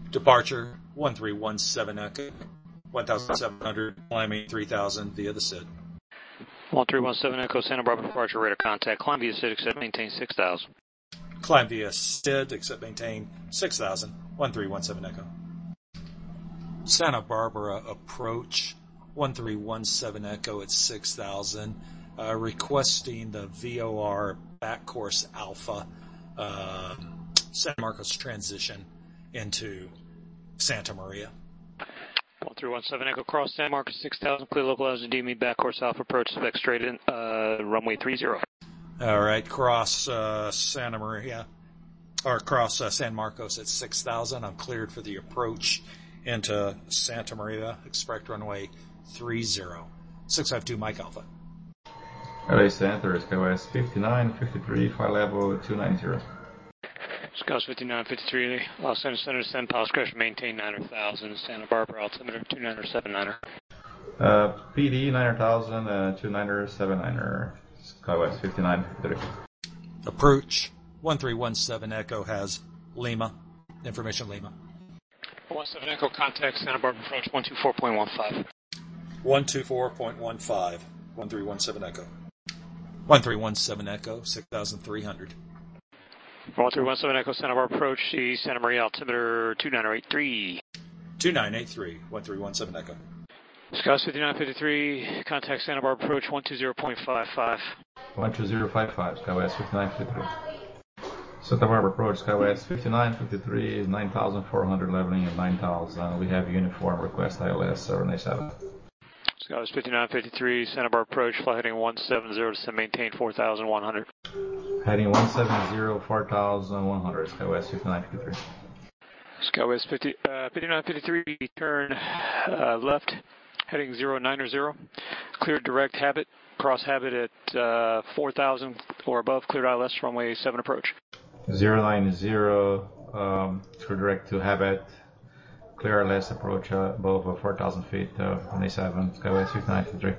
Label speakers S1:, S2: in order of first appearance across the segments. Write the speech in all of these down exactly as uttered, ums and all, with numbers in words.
S1: Departure one three one seven Echo, one thousand seven hundred, climbing three thousand via the S I D.
S2: one three one seven Echo, Santa Barbara departure, radar contact, climb via S I D, except maintain six thousand.
S1: Climb via S I D, except maintain six thousand, one three one seven Echo. Santa Barbara approach, one three one seven Echo at six thousand, uh, requesting the V O R back course Alpha, uh, San Marcos transition into Santa Maria.
S2: one three one seven Echo, cross San Marcos six thousand, clear localizer D M E, back course Alpha, approach, spec straight in, uh, runway three zero.
S1: All right, cross uh, Santa Maria, or cross uh, San Marcos at six thousand. I'm cleared for the approach into Santa Maria, expect runway three zero. six five two Mike Alpha.
S3: L A Center, SkyWest fifty-nine fifty-three, flight level two nine zero.
S2: SkyWest fifty-nine fifty-three, Los Angeles Center, send pulse crash, maintain nine thousand, Santa Barbara altimeter two nine seven nine.
S3: Uh, P D nine thousand, uh, two nine seven nine, SkyWest fifty-nine fifty-three.
S1: Approach one three one seven Echo has Lima, information Lima.
S2: one seven Echo, contact Santa Barbara approach one two four point one five.
S1: one two four point one five, one three one seven Echo. one three one seven Echo, six thousand three hundred.
S2: one three one seven Echo, Santa Barbara approach, see Santa Maria altimeter two nine eight three.
S1: two nine eight three, one three one seven Echo.
S2: SkyWest fifty-nine fifty-three, contact Santa Barbara approach one two zero point five five.
S3: one two zero five five, SkyWest fifty-nine fifty-three. Santa Barbara approach, SkyWest fifty-nine fifty-three is nine thousand four hundred, leveling at nine thousand. We have uniform request I L S seven eight seven.
S2: SkyWest fifty-nine fifty-three, Santa Barbara approach, flight heading one seven zero to maintain four thousand one hundred.
S3: Heading one seven zero, four thousand one hundred, SkyWest fifty-nine fifty-three.
S2: SkyWest fifty, uh, fifty-nine fifty-three, turn uh, left, heading zero nine zero. Cleared direct habit, cross habit at uh, four thousand or above, cleared I L S runway seven approach.
S3: zero nine zero, um, clear direct to habit, clear I L S approach uh, above uh, four thousand feet, uh, runway seven, SkyWest fifty-nine fifty-three.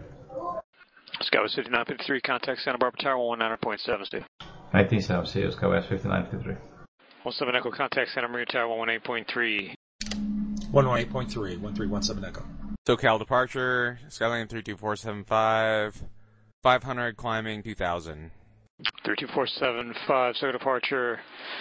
S2: SkyWest fifty-nine fifty-three, contact Santa Barbara Tower one nineteen point seven, Steve.
S3: nineteen seven, see you, SkyWest fifty-nine fifty-three.
S2: one seven Echo, contact Santa Maria Tower one eighteen point three.
S1: one eighteen point three, one three one seven Echo.
S4: SoCal departure, Skyline three two four seven five, five hundred, climbing two thousand.
S2: three two four seven five, SoCal departure,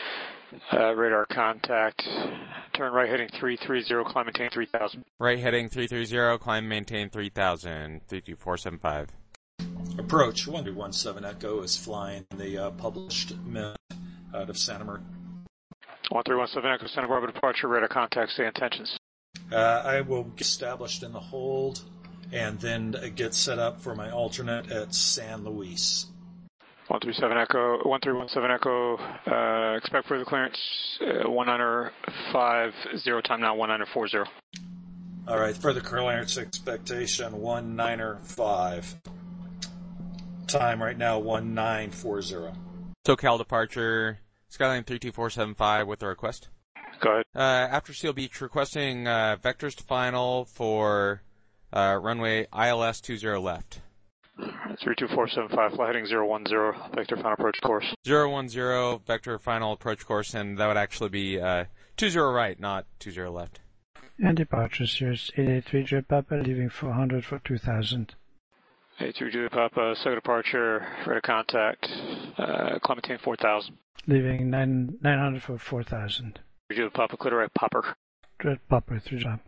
S2: uh, radar contact, turn right heading three three zero, climb maintain three thousand.
S4: Right heading three three zero, climb maintain three thousand, three two four seven five.
S1: Approach one three one seven Echo is flying the uh, published myth out of Santa Maria.
S2: one three one seven Echo, Santa Barbara departure, radar contact, say intentions.
S1: Uh, I will get established in the hold and then get set up for my alternate at San Luis.
S2: one three seven Echo, one three one seven Echo, uh, expect further clearance, uh, one nine five zero, time now one nine four zero.
S1: All right, further clearance expectation one nine five. Time right now one nine four zero.
S4: SoCal departure, Skyline three two four seven five with a request.
S2: Go ahead.
S4: Uh, after Seal Beach, requesting uh, vectors to final for uh, runway I L S two zero left.
S2: three two four seven five, flight heading zero one zero, vector final approach course.
S4: zero one zero, vector final approach course, and that would actually be uh, two zero right, not two zero left.
S5: And departure, Sirius eight eight three J Papa, leaving four hundred for two thousand.
S2: eight three J Papa, SoCal departure, radar contact, uh, climb maintain four thousand.
S5: Leaving nine nine hundred for four thousand.
S2: three J Papa, clear right popper.
S5: Red Popper, three jump.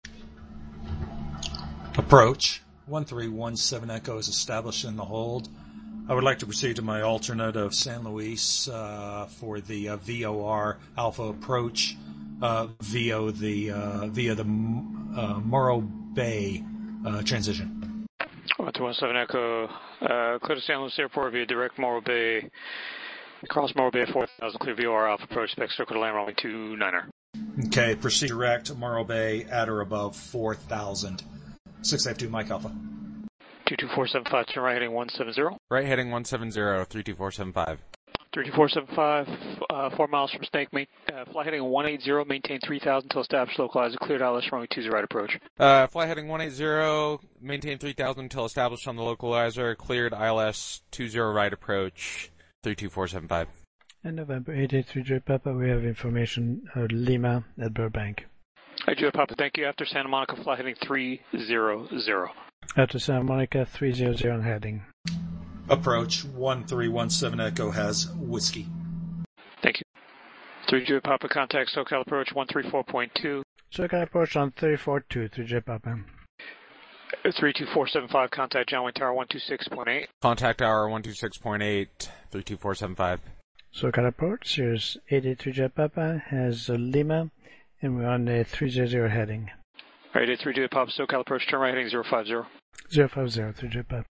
S1: Approach one three one seven Echo is established in the hold. I would like to proceed to my alternate of San Luis uh, for the uh, V O R Alpha approach uh, via the uh, via the uh, Morro Bay uh, transition.
S2: one two one seven Echo, uh, clear to San Luis Airport via direct Morro Bay. Cross Morro Bay at four thousand, clear V O R Alpha approach, spec circle to land runway two niner.
S1: Okay, proceed direct Morro Bay at or above four thousand. six five two Mike Alpha.
S2: two two four seven five, turn right heading one seven zero.
S4: Right heading one seven zero, three two four seven five.
S2: three two four seven five, uh, four miles from Snake, main, uh, flight heading one eighty, maintain three thousand until established localizer, cleared I L S runway two zero right approach.
S4: Uh, flight heading one eighty, maintain three thousand until established on the localizer, cleared I L S two zero right approach, three two four seven five.
S5: And November eight eight three J Papa, we have information uh, Lima at Burbank.
S2: I do, Papa. Thank you. After Santa Monica, flight heading three zero zero.
S5: After Santa Monica, three zero zero on heading.
S1: Approach one three one seven Echo has whiskey.
S2: Thank you. three J Papa, contact SoCal approach one three four point two.
S5: SoCal approach on three four two, three J Papa.
S2: three two four seven five, contact John Wayne Tower one two six point eight.
S4: Contact tower one two six point eight, three two four seven five.
S5: SoCal approach, Sirius eight eight three J Papa has uh, Lima, and we're on a three zero zero heading.
S2: All right, three J Papa, SoCal approach, turn right heading zero five zero.
S5: zero five zero, three J Papa.